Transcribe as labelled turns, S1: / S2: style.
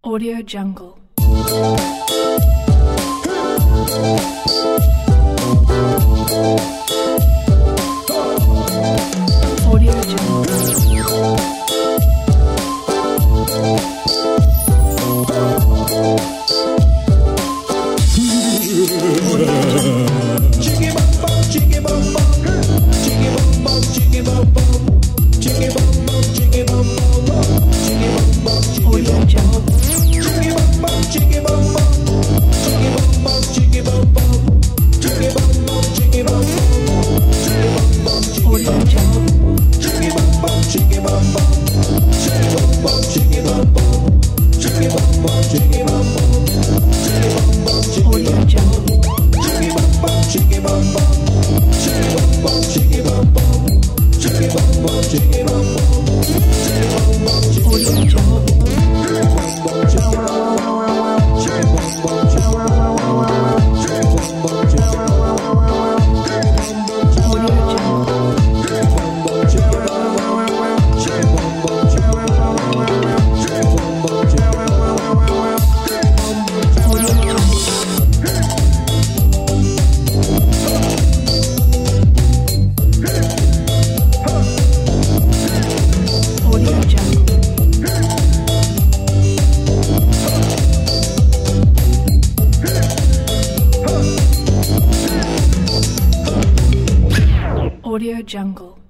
S1: Audio Jungle. Audio Jungle.
S2: Chicky bum bum, chicky bum bum, chicky bum bum, chicky bum bum, chicky bum bum, chicky bum bum, chicky bum bum,
S1: Audio Jungle.
S2: chicky bum bum, chicky bum bum, chicky bum bum, chicky bum bum, chicky bum bum, chicky bum bum,
S1: Audio Jungle.
S2: chicky bum bum, chicky bum bum, chicky bum bum, chicky bum bum, chicky bum bum, chicky bum bum, chicky bum bum,
S1: Audio Jungle.
S2: chicky bum bum, chicky bum bum, chicky bum bum, chicky bum bum, chicky bum bum, chicky bum bum, chicky bum bum, chicky
S1: Audio Jungle. Audio Jungle. Audio Jungle. Audio Jungle. Audio Jungle.